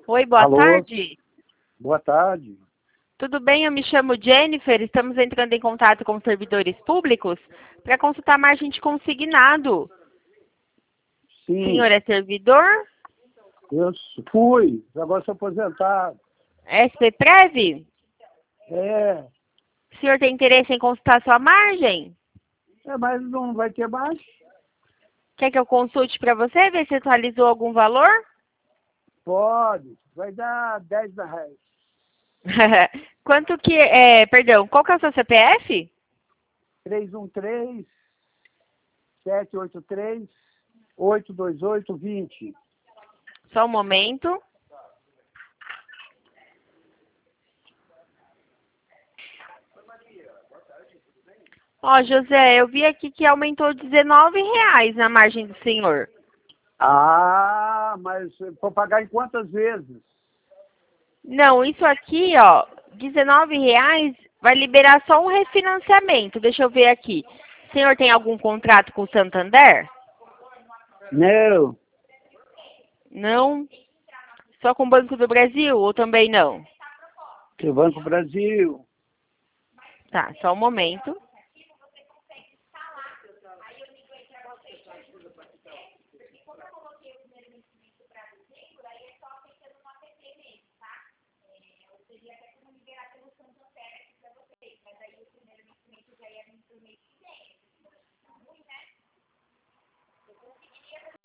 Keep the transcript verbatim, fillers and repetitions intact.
Oi, boa Alô? tarde. Boa tarde. Tudo bem? Eu me chamo Jennifer. Estamos entrando em contato com servidores públicos para consultar a margem de consignado. Sim, O senhor é servidor? eu fui, agora sou aposentado. S P Prev? É, O senhor tem interesse em consultar sua margem? é, mas não vai ter mais? Quer que eu consulte para você, ver se atualizou algum valor? Pode, vai dar dez reais. Quanto que é, perdão, qual que é o seu C P F? três um três, sete oito três, oito dois oito, vinte. Só um momento. Ó, José, eu vi aqui que aumentou dezenove reais na margem do senhor. Ah, mas vou pagar em quantas vezes? Não, isso aqui, ó, dezenove reais vai liberar só um refinanciamento. Deixa eu ver aqui. O senhor tem algum contrato com o Santander? Não, Não? Só com o Banco do Brasil ou também não? que Banco Brasil. Tá, só um momento.